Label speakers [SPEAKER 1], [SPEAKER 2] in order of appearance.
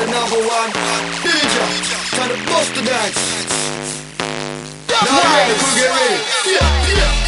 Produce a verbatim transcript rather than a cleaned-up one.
[SPEAKER 1] the number one D J, time to bust the dance. Now you ready, crew, get ready. Yeah, yeah.